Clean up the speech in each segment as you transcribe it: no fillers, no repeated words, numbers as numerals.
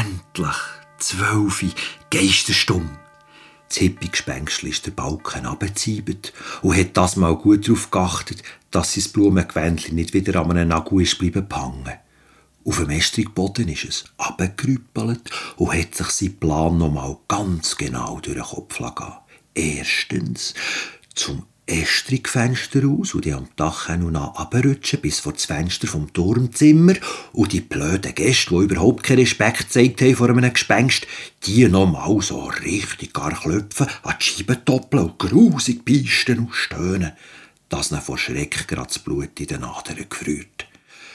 Endlich, 12 Geisterstumm. Das Hippie-Gespenstchen ist der Balken runtergeziebet und hat das mal gut darauf geachtet, dass sein Blumengewändchen nicht wieder an einem Nagel ist bleiben hängen. Auf dem Estrigboden ist es runtergerüppelt und hat sich seinen Plan noch mal ganz genau durch den Kopf gelassen. Erstens zum Estrigfenster aus und die am Dach noch runterrutschen bis vor das Fenster vom Turmzimmer und die blöden Gäste, die überhaupt keinen Respekt gezeigt haben vor einem Gespenst, die noch mal so richtig gar klopfen, an die Scheiben doppeln und grusig pisten und stöhnen, dass ihnen vor Schreck gerade das Blut in den Adern gefriert.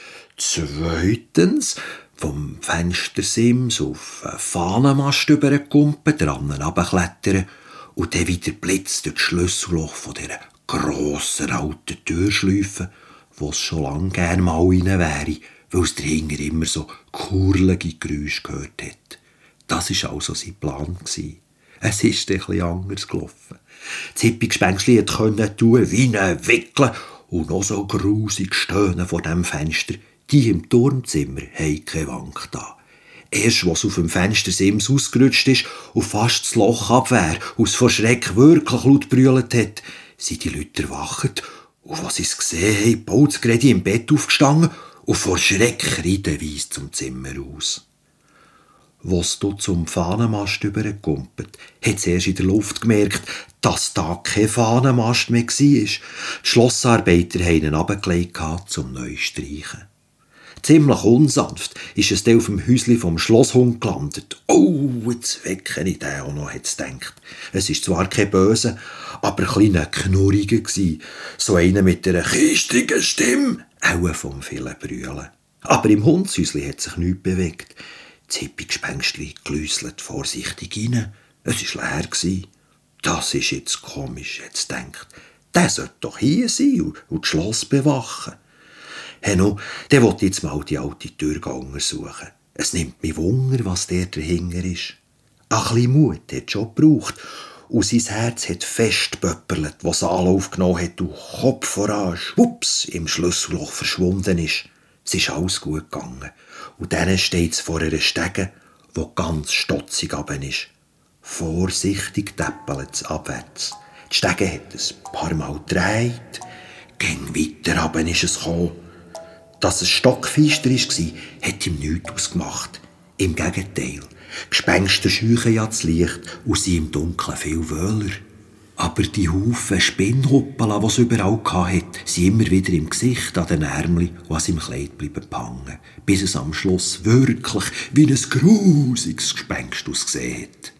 Zweitens vom Fenstersims auf einen Fahnenmast übergekumpelt, dran runterklettern und dann wieder Blitz durch das Schlüsselloch von dieser grossen alten Tür schleifen, wo es schon lange gerne mal rein wäre, weil es dahinter immer so kurlige Geräusche gehört hat. Das war also sein Plan. Es ist ein bisschen anders gelaufen. Das Hippie-Gespenstchen konnte tun wie ein Wickeln und noch so grusig stöhnen vor dem Fenster. Die im Turmzimmer haben keine Wank da. Erst, als es auf dem Fenstersims ausgerutscht ist und fast das Loch abwehr und es vor Schreck wirklich laut brüllt hat, sind die Leute erwacht und als sie es gesehen haben, baut gerade im Bett aufgestanden und vor Schreck reihenweise zum Zimmer aus. Als du zum Fahnenmast übergekumpelt, hat es erst in der Luft gemerkt, dass da kein Fahnenmast mehr war. Die Schlossarbeiter haben ihn runtergelegt zum neu streichen. Ziemlich unsanft ist es dann auf dem Häuschen vom Schlosshund gelandet. Oh, jetzt wecke ich den auch noch, hat es gedacht. Es war zwar kein Böse, aber ein kleiner Knurriger gsi. So einer mit einer kistrigen Stimme, auch vom vielen Brüllen. Aber im Hundshäuschen hat sich nichts bewegt. Das Hippie-Gespenstchen gläuselt vorsichtig rein. Es war leer. Das ist jetzt komisch, hat es gedacht. Der sollte doch hier sein und das Schloss bewachen. Henno, der will jetzt mal die alte Tür untersuchen. Es nimmt mich Wunder, was der dahinter ist. Ein bisschen Mut hat schon gebraucht. Und sein Herz hat fest geböpperlet, was Anlauf genommen hat und Kopf voran, schwupps, im Schlüsselloch verschwunden ist. Es ist alles gut gegangen. Und dann steht es vor einer Stege, die ganz stotzig runter ist. Vorsichtig täppelt es abwärts. Die Stege hat ein paar Mal gedreht. Ging weiter runter ist es gekommen. Dass es stockfeister war, hat ihm nichts ausgemacht. Im Gegenteil. Gespenster scheuchen ja das Licht und sind im Dunkeln viel wöhler. Aber die Haufen Spinnhuppeln, die es überall hatte, sind immer wieder im Gesicht, an den Ärmeln und an seinem Kleid bleiben hängen, bis es am Schluss wirklich wie ein grusiges Gespenst ausgesehen hat.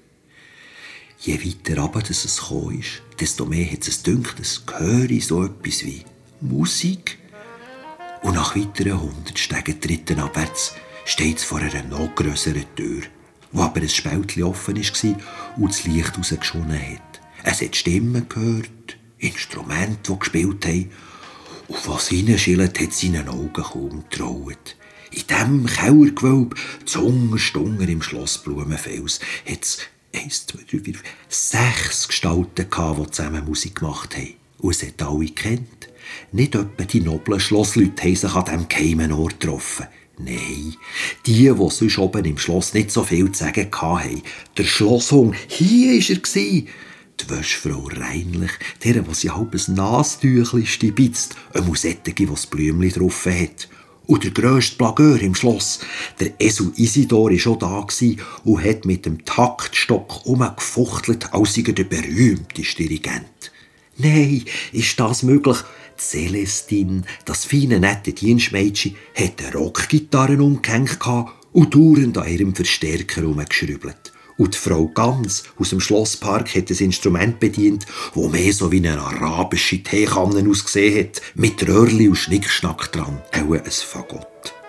Je weiter runter es gekommen ist, desto mehr hat es gedacht, es höre so etwas wie Musik. Und nach weiteren 100 Stegentritten abwärts steht es vor einer noch grösseren Tür, wo aber ein Spältchen offen war und das Licht rausgeschonnen hat. Es hat Stimmen gehört, Instrumente, die gespielt haben. Und was reinschillt, hat seinen Augen kaum getraut. In diesem Kellergewölbe, zuunterst im Schloss Blumenfels, hat es 1, 2, 3, 4, 6 Gestalten gehabt, die zusammen Musik gemacht haben. Und es hat alle gekannt. Nicht etwa die noblen Schlossleute haben sich an diesem geheimen Ort getroffen. Nein, die sonst oben im Schloss nicht so viel zu sagen hatten. Der Schlosshund, hier war er. Die Wäschfrau Reinlich, der sie halb ein Nastüchli stibitzt, eine Musette, die das Blümchen drauf hat. Und der grösste Plageur im Schloss, der Esel Isidor, war schon da und hat mit dem Taktstock umgefuchtelt, als sei er der berühmteste Dirigent. Nein, ist das möglich? Celestine, das feine, nette Dienstmädchen, hat eine Rockgitarre umgehängt und dauernd an ihrem Verstärker herumgeschrübelt. Und die Frau Gans aus dem Schlosspark hat ein Instrument bedient, das mehr so wie eine arabische Teekanne ausgesehen hat, mit Röhrli und Schnickschnack dran, auch ein Fagott.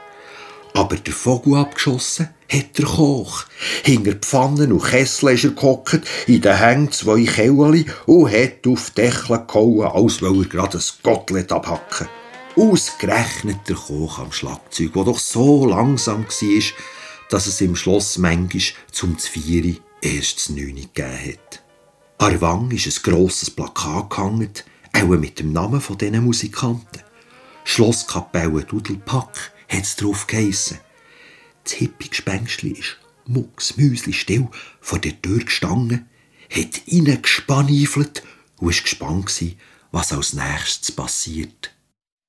Aber der Vogel abgeschossen hat der Koch. Hinter Pfannen und Kessel ist er gehockt, in den Hängen 2 Källi und hat auf die Deckel gehauen, als wolle er gerade ein Gottlet abhacken. Ausgerechnet der Koch am Schlagzeug, der doch so langsam war, dass es im Schloss manchmal zum 4 erst das 9 gegeben hat. An der Wange ist ein grosses Plakat gehangen, auch mit dem Namen dieser Musikanten. Schlosskapelle Dudelpack hat es drauf geheissen. Das Hippie-Gespenstchen ist mucksmüsli-still vor der Tür gestanden, hat reingespanifelt und war gespannt, was als nächstes passiert.